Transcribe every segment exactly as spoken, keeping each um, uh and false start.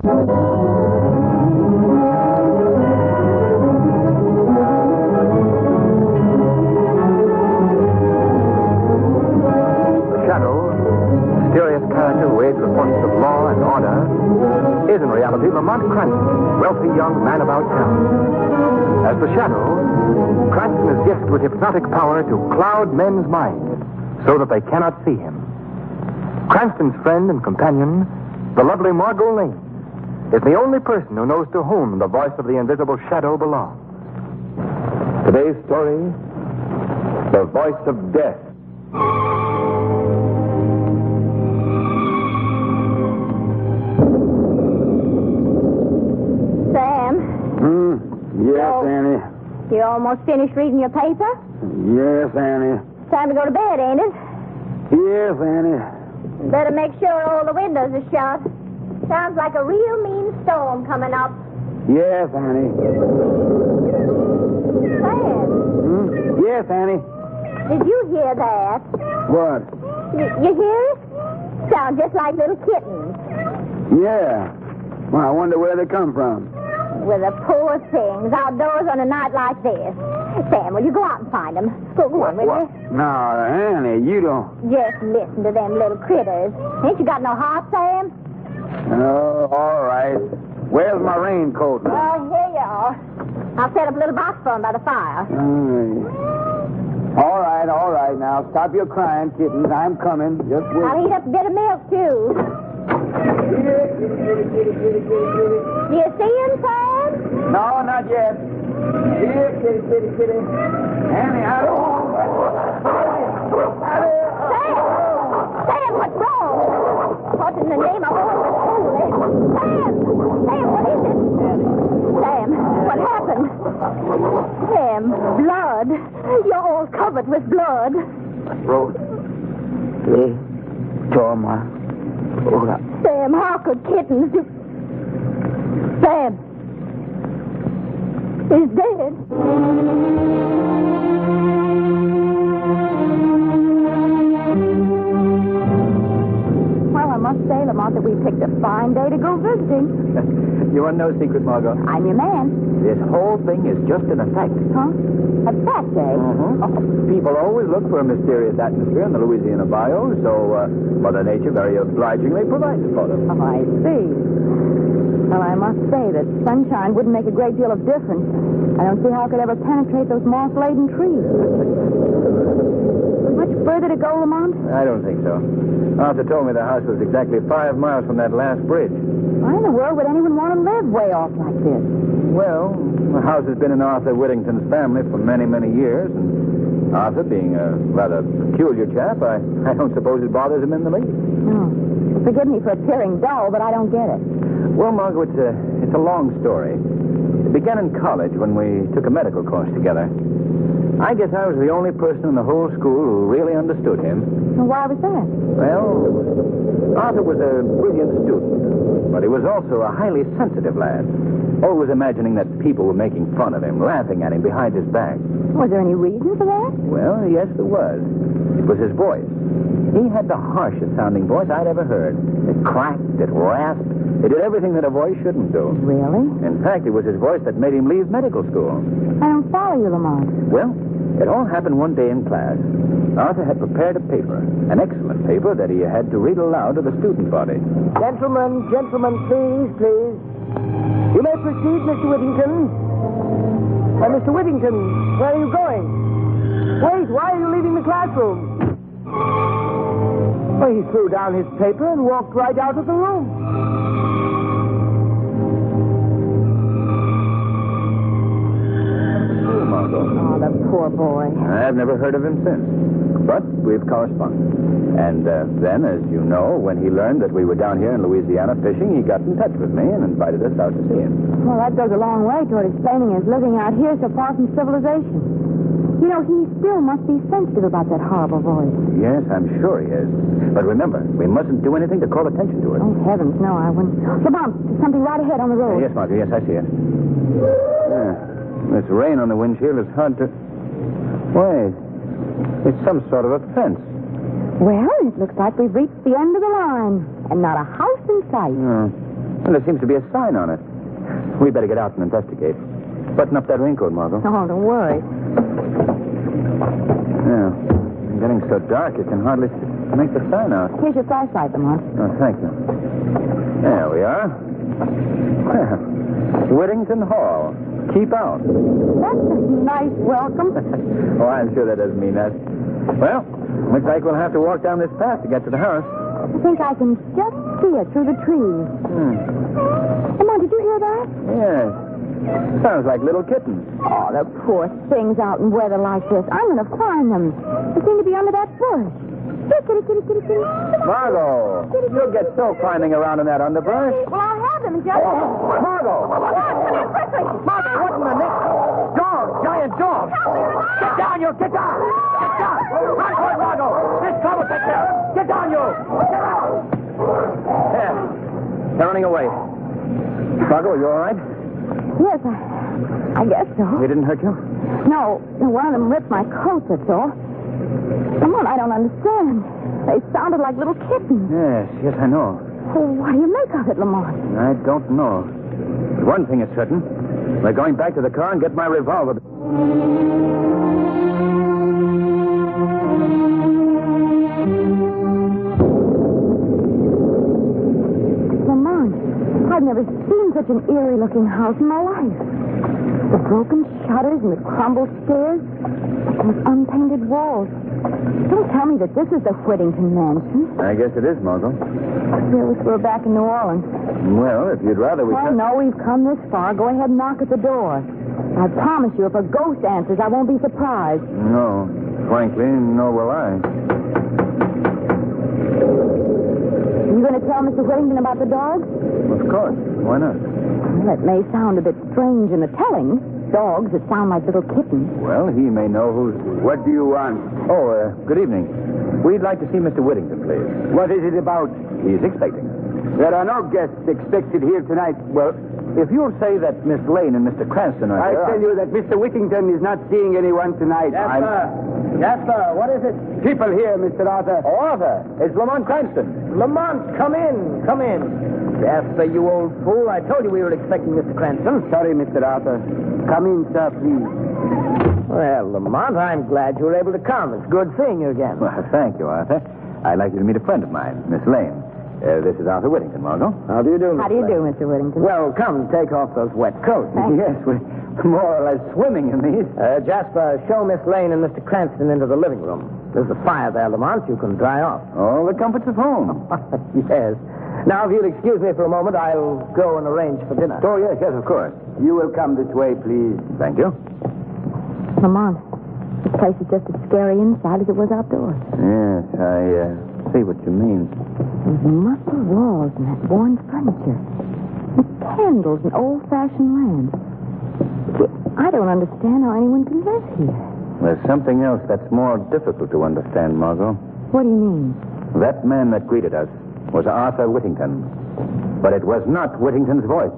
Is in reality Lamont Cranston, wealthy young man about town. As the Shadow, Cranston is gifted with hypnotic power to cloud men's minds so that they cannot see him. Cranston's friend and companion, the lovely Margot Lane, is the only person who knows to whom the voice of the invisible Shadow belongs. Today's story, The Voice of Death. Yes, so, Annie. You almost finished reading your paper? Yes, Annie. Time to go to bed, ain't it? Yes, Annie. Better make sure all the windows are shut. Sounds like a real mean storm coming up. Yes, Annie. Sam. Hmm? Yes, Annie. Did you hear that? What? Y- you hear it? Sounds just like little kittens. Yeah. Well, I wonder where they come from. Well, the poor things, outdoors on a night like this. Sam, will you go out and find them? Go, go on, will you? No, Annie, you don't. Just listen to them little critters. Ain't you got no heart, Sam? Oh, all right. Where's my raincoat? Well, here you are. I'll set up a little box for 'em by the fire. Mm. All right, all right. Now, stop your crying, kittens. I'm coming. Just wait. I'll heat up a bit of milk, too. Do you see him, Sam? No, not yet. Here, kitty, kitty, kitty. Annie, I don't... Sam! Sam, what's wrong? What in the name of all that's holy? Sam! Sam, what is it? Sam, what happened? Sam, blood. You're all covered with blood. Road. Hey, Torma. Sam, how could kittens do... Sam is dead. Well, I must say, Lamont, that we picked a fine day to go visiting. You want no secret, Margot? I'm your man. This whole thing is just an effect. Huh? A fact, eh? Mm-hmm. Oh, people always look for a mysterious atmosphere in the Louisiana bayou, so uh, Mother Nature very obligingly provides it for them. Oh, I see. Well, I must say that sunshine wouldn't make a great deal of difference. I don't see how it could ever penetrate those moss-laden trees. Much further to go, Lamont? I don't think so. Arthur told me the house was exactly five miles from that last bridge. Why in the world would anyone want to live way off like this? Well, the house has been in Arthur Whittington's family for many, many years, and Arthur, being a rather peculiar chap, I, I don't suppose it bothers him in the least. No. Forgive me for appearing dull, but I don't get it. Well, Margot, it's a, it's a long story. It began in college when we took a medical course together. I guess I was the only person in the whole school who really understood him. Well, why was that? Well, Arthur was a brilliant student, but he was also a highly sensitive lad, always imagining that people were making fun of him, laughing at him behind his back. Was there any reason for that? Well, yes, there was. It was his voice. He had the harshest sounding voice I'd ever heard. It cracked, it rasped, it did everything that a voice shouldn't do. Really? In fact, it was his voice that made him leave medical school. I don't follow you, Lamont. Well, it all happened one day in class. Arthur had prepared a paper, an excellent paper that he had to read aloud to the student body. Gentlemen, gentlemen, please, please. You may proceed, Mister Whittington. Uh, Mister Whittington, where are you going? Wait, why are you leaving the classroom? Well, he threw down his paper and walked right out of the room. Oh, Margot. Oh, the poor boy. I've never heard of him since. But we've corresponded. And uh, then, as you know, when he learned that we were down here in Louisiana fishing, he got in touch with me and invited us out to see him. Well, that goes a long way toward explaining his living out here so far from civilization. You know, he still must be sensitive about that horrible voice. Yes, I'm sure he is. But remember, we mustn't do anything to call attention to it. Oh, heavens, no, I wouldn't. Lamont, there's something right ahead on the road. Uh, yes, Marjorie, yes, I see it. Yeah. This rain on the windshield is hard to... Wait. It's some sort of a fence. Well, it looks like we've reached the end of the line, and not a house in sight. Oh. And there seems to be a sign on it. We better get out and investigate. Button up that raincoat, Margot. Oh, don't worry. Yeah. It's getting so dark you can hardly make the sign out. Here's your flashlight, Lamont. Oh, thank you. There we are. Well, Whittington Hall. Keep out. That's a nice welcome. Oh, I'm sure that doesn't mean that. Well, looks like we'll have to walk down this path to get to the house. I think I can just see it through the trees. Hmm. Lamont, did you hear that? Yes. Sounds like little kittens. Oh, the poor things out in weather like this. I'm going to find them. They seem to be under that bush. Here, kitty, kitty, kitty, kitty. Margot, you'll get so climbing around in that underbrush. Well, I have them just... Oh, Margot! Lamont, come here quickly. Margot, what in the name? Dog, giant dog. Get down, you. Get down. Get down. Run for it, Margot. This car will take care. Get down, you. Get out. There. They're running away. Margot, you all right? Yes, I, I guess so. They didn't hurt you? No, no, one of them ripped my coat, that's all. Lamont, I don't understand. They sounded like little kittens. Yes, yes, I know. Oh, what do you make of it, Lamont? I don't know. But one thing is certain. We're going back to the car and get my revolver. Lamont, I've never seen such an eerie-looking house in my life. The broken shutters and the crumbled stairs, those unpainted walls. Don't tell me that this is the Whittington mansion. I guess it is, Margot. I wish we were back in New Orleans. Well, if you'd rather we... Oh, could- no, we've come this far. Go ahead and knock at the door. I promise you, if a ghost answers, I won't be surprised. No. Frankly, nor will I. You going to tell Mister Whittington about the dogs? Of course. Why not? Well, it may sound a bit strange in the telling. Dogs that sound like little kittens. Well, he may know who's... What do you want? Oh, uh, good evening. We'd like to see Mister Whittington, please. What is it about? He's expecting us. There are no guests expected here tonight. Well, if you'll say that Miss Lane and Mister Cranston are I here... tell you that Mister Whittington is not seeing anyone tonight. I'm- Yes, sir. What is it? People here, Mister Arthur. Oh, Arthur. It's Lamont Cranston. Lamont, come in. Come in. Jasper, you old fool. I told you we were expecting Mister Cranston. Sorry, Mister Arthur. Come in, sir, please. Well, Lamont, I'm glad you were able to come. It's good seeing you again. Well, thank you, Arthur. I'd like you to meet a friend of mine, Miss Lane. Uh, this is Arthur Whittington, Margot. How do you do, Miss How do you Lane? do, Mister Whittington? Well, come, take off those wet coats. Thank you. Yes, we're more or less swimming in these. Uh, Jasper, show Miss Lane and Mister Cranston into the living room. There's a fire there, Lamont. You can dry off. All the comforts of home. Yes. Now, if you'll excuse me for a moment, I'll go and arrange for dinner. Oh, yes, yes, of course. You will come this way, please. Thank you. Lamont, this place is just as scary inside as it was outdoors. Yes, I uh, see what you mean. Those musty walls and that worn furniture. And candles and old-fashioned lamps. Gee, I don't understand how anyone can live here. There's something else that's more difficult to understand, Margot. What do you mean? That man that greeted us was Arthur Whittington. But it was not Whittington's voice.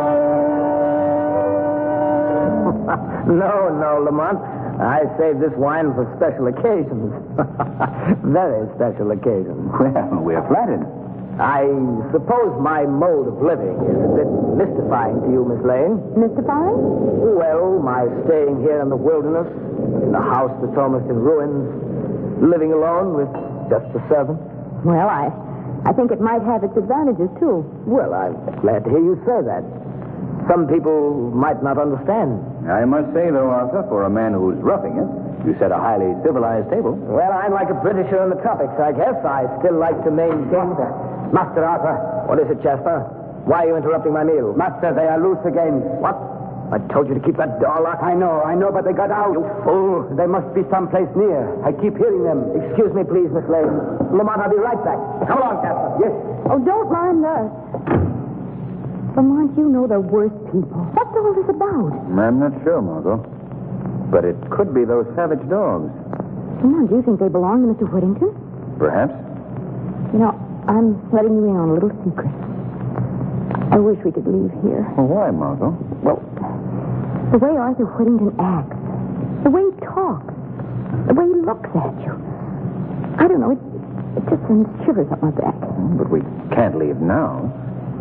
No, no, Lamont. I saved this wine for special occasions. Very special occasions. Well, we're flattered. I suppose my mode of living is a bit mystifying to you, Miss Lane. Mystifying? Well, my staying here in the wilderness, in a house that's almost in ruins, living alone with just a servant. Well, I, I think it might have its advantages, too. Well, I'm glad to hear you say that. Some people might not understand. I must say, though, Arthur, for a man who's roughing it, you set a highly civilized table. Well, I'm like a Britisher in the tropics, I guess. I still like to maintain the... Master Arthur. What is it, Jasper? Why are you interrupting my meal? Master, they are loose again. What? I told you to keep that door locked. I know, I know, but they got out. You fool. They must be someplace near. I keep hearing them. Excuse me, please, Miss Lane. Lamont, I'll be right back. Come along, Jasper. Yes. Oh, don't mind us. Lamont, you know the worst people. What's all this about? I'm not sure, Margot. But it could be those savage dogs. Lamont, do you think they belong to Mister Whittington? Perhaps. You know, I'm letting you in on a little secret. I wish we could leave here. Well, why, Margot? Well, the way Arthur Whittington acts, the way he talks, the way he looks at you. I don't know, it, it just sends shivers up my back. But we can't leave now.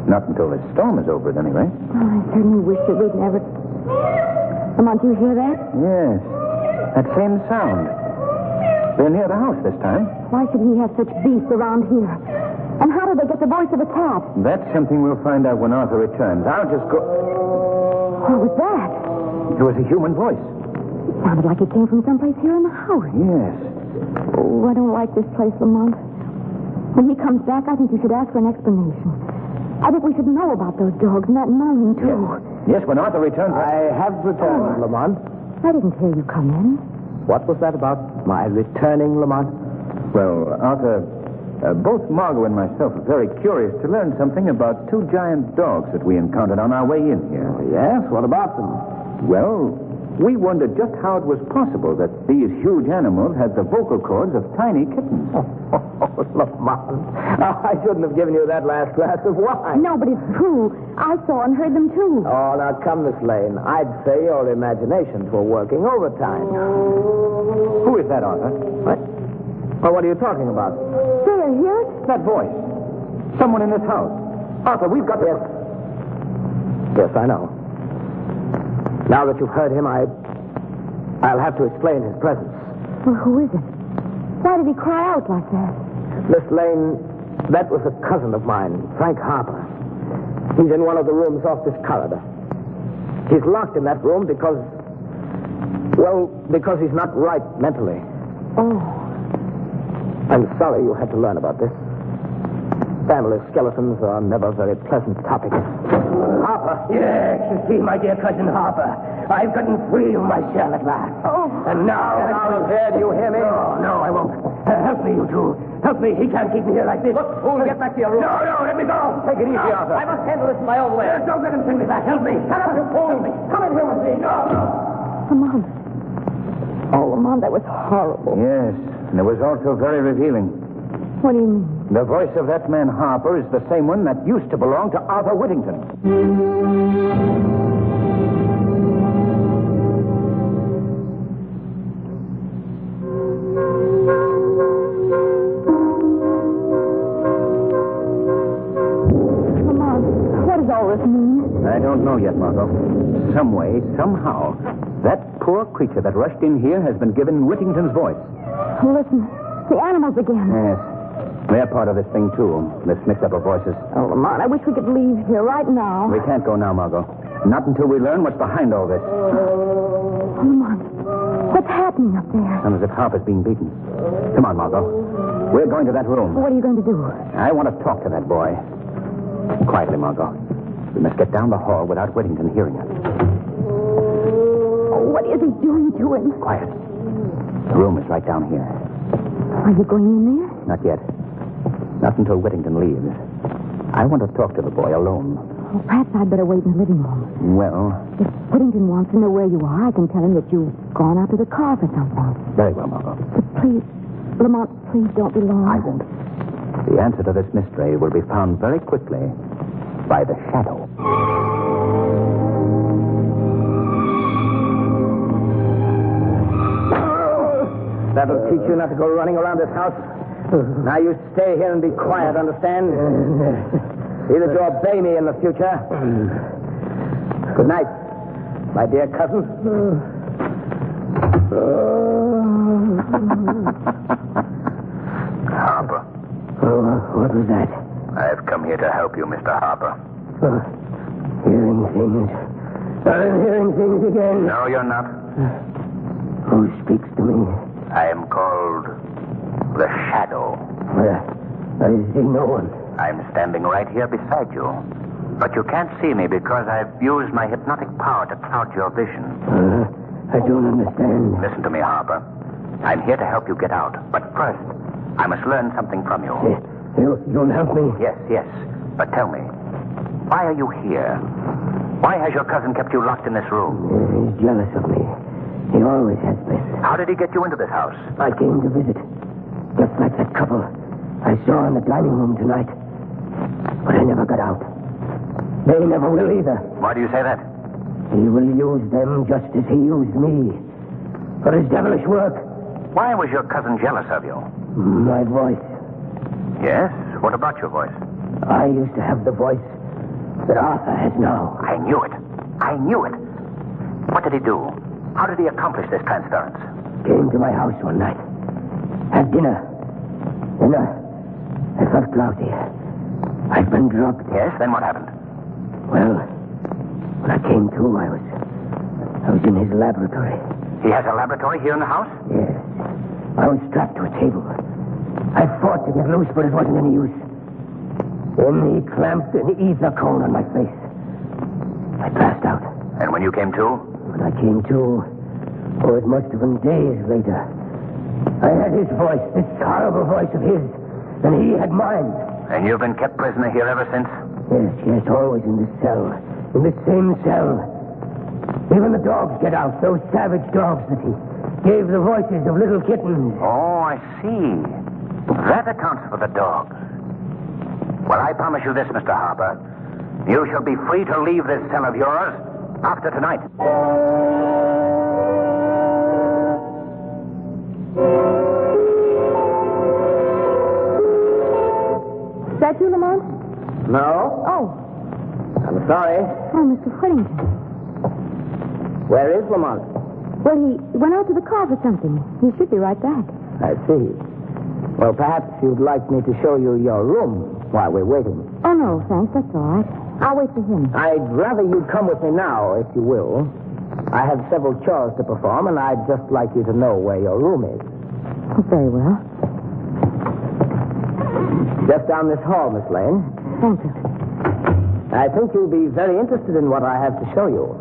Not until this storm is over, at any rate. Oh, I certainly wish that we'd never... Lamont, do you hear that? Yes. That same sound. They're near the house this time. Why should he have such beasts around here? And how did they get the voice of a cat? That's something we'll find out when Arthur returns. I'll just go... What was that? It was a human voice. It sounded like it came from someplace here in the house. Yes. Oh, I don't like this place, Lamont. When he comes back, I think you should ask for an explanation. I think we should know about those dogs and that mountain, too. Yes, yes when Arthur returns... I have returned, Oh. Lamont. I didn't hear you come in. What was that about my returning, Lamont? Well, Arthur, uh, both Margot and myself are very curious to learn something about two giant dogs that we encountered on our way in here. Oh, yes? What about them? Well, we wondered just how it was possible that these huge animals had the vocal cords of tiny kittens. Oh, Lamont. I shouldn't have given you that last glass of wine. No, but it's true. I saw and heard them, too. Oh, now come, Miss Lane. I'd say your imaginations were working overtime. Who is that, Arthur? What? Well, what are you talking about? There, hear it? That voice. Someone in this house. Arthur, we've got... Yes. Yes, I know. Now that you've heard him, I... I'll have to explain his presence. Well, who is it? Why did he cry out like that? Miss Lane, that was a cousin of mine, Frank Harper. He's in one of the rooms off this corridor. He's locked in that room because... Well, because he's not right mentally. Oh. I'm sorry you had to learn about this. Family skeletons are never very pleasant topics. Harper. Yes, you see, my dear cousin Harper. I've gotten free of my shell at last. Oh. And now... Now, there, do you hear me? No, no, I won't. Uh, help me, you two. Help me. He can't keep me here like this. Look, fool, get back to your room. No, no, let me go. Take it easy, no, Arthur. I must handle this my own way. Don't let him send me back. Help me. Shut up, you fool. Help me. Come in here with me. No, no. Lamont. Oh, Lamont, that was horrible. Yes, and it was also very revealing. What do you mean? The voice of that man Harper is the same one that used to belong to Arthur Whittington. Lamont, what does all this mean? I don't know yet, Margot. Some way, somehow, that poor creature that rushed in here has been given Whittington's voice. Listen, the animals again. Yes. They're part of this thing, too. This mix-up of voices. Oh, Lamont, I wish we could leave here right now. We can't go now, Margot. Not until we learn what's behind all this. Oh, Lamont, what's happening up there? Sounds as if Harper's being beaten. Come on, Margot. We're going to that room. What are you going to do? I want to talk to that boy. Quietly, Margot. We must get down the hall without Whittington hearing us. Oh, what is he doing to him? Quiet. The room is right down here. Are you going in there? Not yet. Not until Whittington leaves. I want to talk to the boy alone. Oh, perhaps I'd better wait in the living room. Well, If Whittington wants to know where you are, I can tell him that you've gone out to the car for something. very well, Margot. But please, Lamont, please don't be long. I won't. The answer to this mystery will be found very quickly by the shadow. That'll teach you not to go running around this house. Now you stay here and be quiet, understand? See that you obey me in the future. Good night, my dear cousin. Harper. Oh, what was that? I've come here to help you, Mister Harper. Uh, hearing things. I'm hearing things again. No, you're not. Who speaks to me? I am called the Shadow. Uh, I see no one. I'm standing right here beside you. But you can't see me because I've used my hypnotic power to cloud your vision. Uh, I don't understand. Listen to me, Harper. I'm here to help you get out. But first, I must learn something from you. Uh, you, you'll help me? Yes, yes. But tell me, why are you here? Why has your cousin kept you locked in this room? Uh, he's jealous of me. He always has been. How did he get you into this house? I came to visit. Just like that couple I saw in the dining room tonight. But I never got out. They never will either. Why do you say that? He will use them just as he used me. For his devilish work. Why was your cousin jealous of you? My voice. Yes? What about your voice? I used to have the voice that Arthur has now. I knew it. I knew it. What did he do? How did he accomplish this transference? Came to my house one night. Had dinner. Then I, I felt drowsy. I'd been drugged. Yes, then what happened? Well, when I came to, I was... I was in his laboratory. He has a laboratory here in the house? Yes. I was strapped to a table. I fought to get loose, but it wasn't any use. Then he clamped an ether cone on my face. I passed out. And when you came to? When I came to, oh, it must have been days later. I had his voice, this horrible voice of his, and he had mine. And you've been kept prisoner here ever since? Yes, yes, always in this cell. In this same cell. Even the dogs get out, those savage dogs that he gave the voices of little kittens. Oh, I see. That accounts for the dogs. Well, I promise you this, Mister Harper. You shall be free to leave this cell of yours after tonight. Is that you, Lamont? No? Oh. I'm sorry. Oh, Mister Whittington. Where is Lamont? Well, he went out to the car for something. He should be right back. I see. Well, perhaps you'd like me to show you your room while we're waiting. Oh, no, thanks. That's all right. I'll wait for him. I'd rather you'd come with me now, if you will. I have several chores to perform, and I'd just like you to know where your room is. Oh, very well. Just down this hall, Miss Lane. Thank you. I think you'll be very interested in what I have to show you.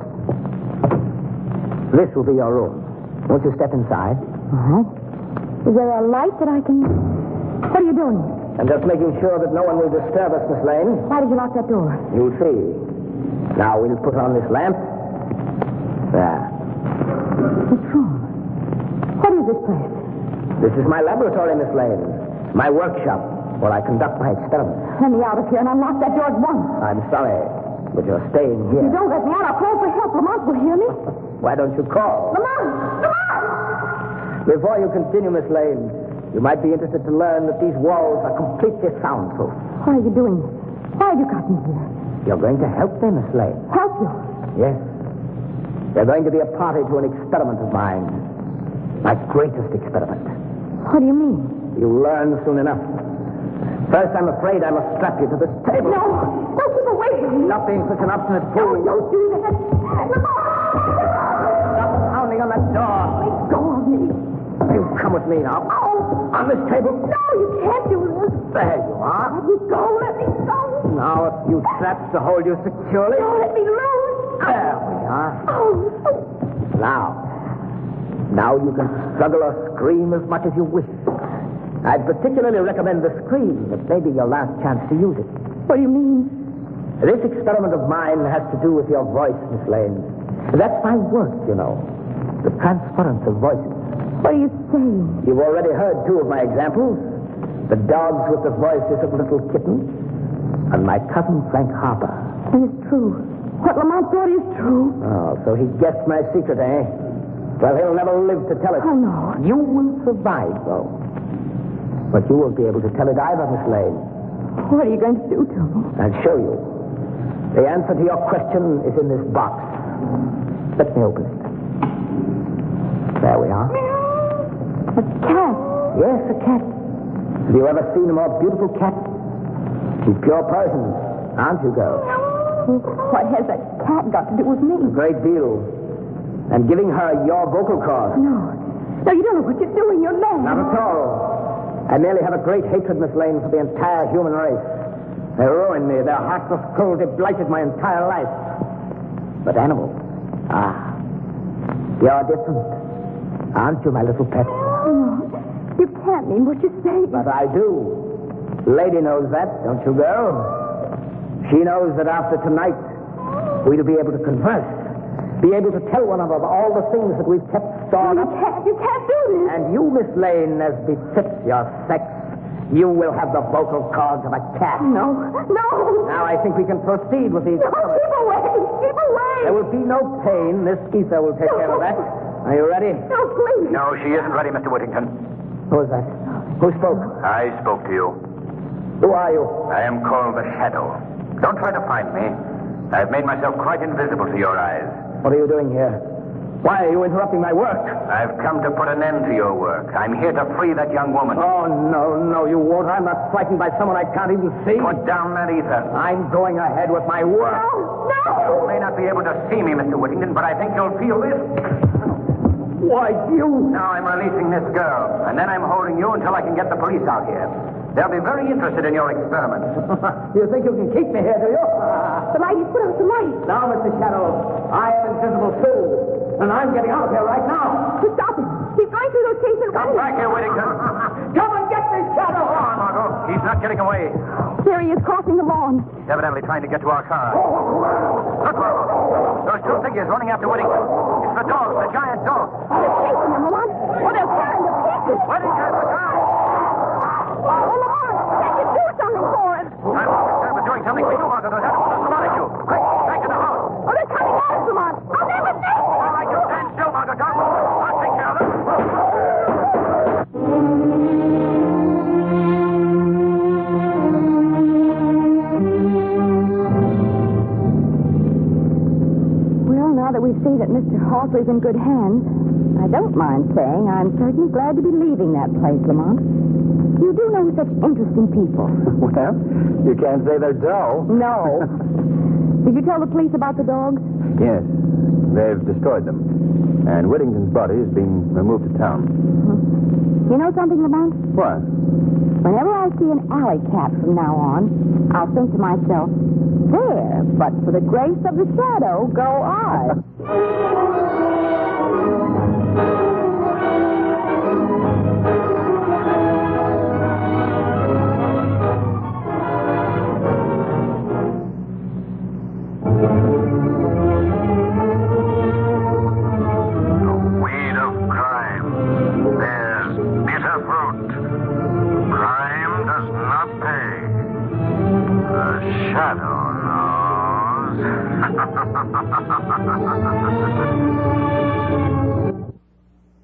This will be your room. Won't you step inside? All right. Is there a light that I can... What are you doing? I'm just making sure that no one will disturb us, Miss Lane. Why did you lock that door? You'll see. Now, we'll put on this lamp. There. What's wrong? What is this place? This is my laboratory, Miss Lane. My workshop, where I conduct my experiments. Let me out of here and unlock that door at once. I'm sorry, but you're staying here. If you don't let me out, I'll call for help. Lamont will hear me. Why don't you call? Lamont! Lamont! Before you continue, Miss Lane, you might be interested to learn that these walls are completely soundproof. Why are you doing this? Why have you got me here? You're going to help me, Miss Lane. Help you? Yes. You're going to be a party to an experiment of mine. My greatest experiment. What do you mean? You'll learn soon enough. First, I'm afraid I must strap you to this table. No! Don't keep away from me! Stop being such an obstinate fool. No, don't do that! Lamont! Stop pounding on that door. Let go of me! You come with me now. Oh! On this table. No, you can't do this! There you are. Let me go! Let me go! Now, a few straps to hold you securely. Don't let me loose! There we are. Oh! Now. Now you can struggle or scream as much as you wish. I'd particularly recommend the scream. It may be your last chance to use it. What do you mean? This experiment of mine has to do with your voice, Miss Lane. That's my work, you know. The transference of voices. What are you saying? You've already heard two of my examples. The dogs with the voices of little kittens. And my cousin Frank Harper. And it's true. What Lamont thought is true. Oh, so he guessed my secret, eh? Well, he'll never live to tell it. Oh, no. You will survive, though. But you won't be able to tell it either, Miss Lane. What are you going to do to me? I'll show you. The answer to your question is in this box. Let me open it. There we are. A cat. Yes, a cat. Have you ever seen a more beautiful cat? She's pure Persian, aren't you, girl? What has that cat got to do with me? A great deal. And giving her your vocal cords. No. No, you don't know what you're doing. You're mad. Not at all. I merely have a great hatred, Miss Lane, for the entire human race. They ruined me. Their heartless cruelty blighted my entire life. But animals, ah, you're different. Aren't you, my little pet? No, you can't mean what you say. But I do. Lady knows that, don't you, girl? She knows that after tonight, we'll be able to converse. Be able to tell one another all the things that we've kept stored You up. can't. You can't do this. And you, Miss Lane, as befits your sex, you will have the vocal cords of a cat. No. No. Now I think we can proceed with these. No, keep away. Keep away. There will be no pain. This ether will take care of that. Are you ready? No, please. No, she isn't ready, Mister Whittington. Who is that? Who spoke? I spoke to you. Who are you? I am called the Shadow. Don't try to find me. I've made myself quite invisible to your eyes. What are you doing here? Why are you interrupting my work? I've come to put an end to your work. I'm here to free that young woman. Oh, no, no, you won't. I'm not frightened by someone I can't even see. Put down that ether. I'm going ahead with my work. No, no! You may not be able to see me, Mister Whittington, but I think you'll feel this. Why, you... Now I'm releasing this girl, and then I'm holding you until I can get the police out here. They'll be very interested in your experiments. You think you can keep me here, do you? The light, he's put out the light. Now, Mister Shadow, I am invisible too. And I'm getting out of here right now. To stop him. He's going through those casement Come windows. back here, Whittington. Come and get me, Shadow! Come on, Margot. He's not getting away. There he is, crossing the lawn. He's evidently trying to get to our car. Look, Margot. Those two figures running after Whittington. It's the dogs, the giant dogs. They're chasing him, Lamont. Oh, they're tearing to pieces. Whittington, the guy. Oh, Lamont, can't you do something for us? I'm concerned with doing something for you, Margot. They'll have to put a lot at you. Quick, back to the house. Oh, they're coming at us, Lamont. I'll never make it. All right, you stand still, Margot. Don't move. I'll take care of them. Well, now that we see that Mister Hawsley's in good hands, I don't mind saying I'm certainly glad to be leaving that place, Lamont. You do know such interesting people. Well, you can't say they're dull. No. Did you tell the police about the dogs? Yes. They've destroyed them. And Whittington's body is being removed to town. You know something, Lamont? What? Whenever I see an alley cat from now on, I'll think to myself, there, but for the grace of the shadow, go I. Weed of crime. There's bitter fruit. Crime does not pay. The shadow knows.